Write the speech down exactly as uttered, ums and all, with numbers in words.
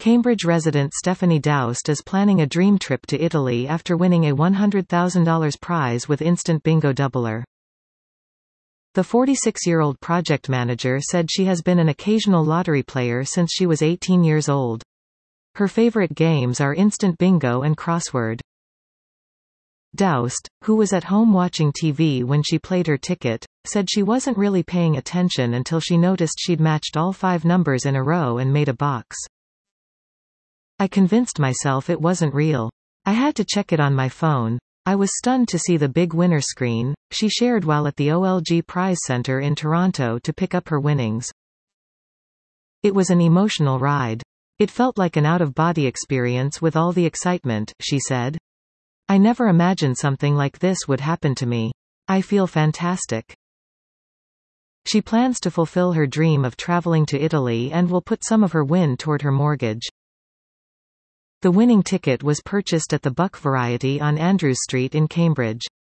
Cambridge resident Stephanie Doust is planning a dream trip to Italy after winning a one hundred thousand dollars prize with Instant Bingo Doubler. The forty-six-year-old project manager said she has been an occasional lottery player since she was eighteen years old. Her favorite games are Instant Bingo and Crossword. Doust, who was at home watching T V when she played her ticket, said she wasn't really paying attention until she noticed she'd matched all five numbers in a row and made a box. "I convinced myself it wasn't real. I had to check it on my phone. I was stunned to see the big winner screen," she shared while at the O L G Prize Center in Toronto to pick up her winnings. "It was an emotional ride. It felt like an out-of-body experience with all the excitement," she said. "I never imagined something like this would happen to me. I feel fantastic." She plans to fulfill her dream of traveling to Italy and will put some of her win toward her mortgage. The winning ticket was purchased at the Buck Variety on Andrews Street in Cambridge.